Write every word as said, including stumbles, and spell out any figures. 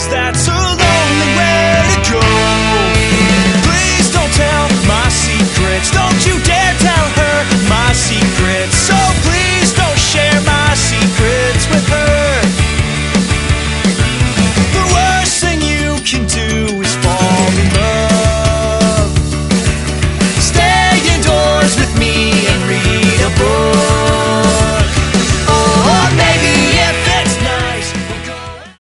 'cause that's a lonely way to go. Please don't tell my secrets, don't you dare tell her my secrets.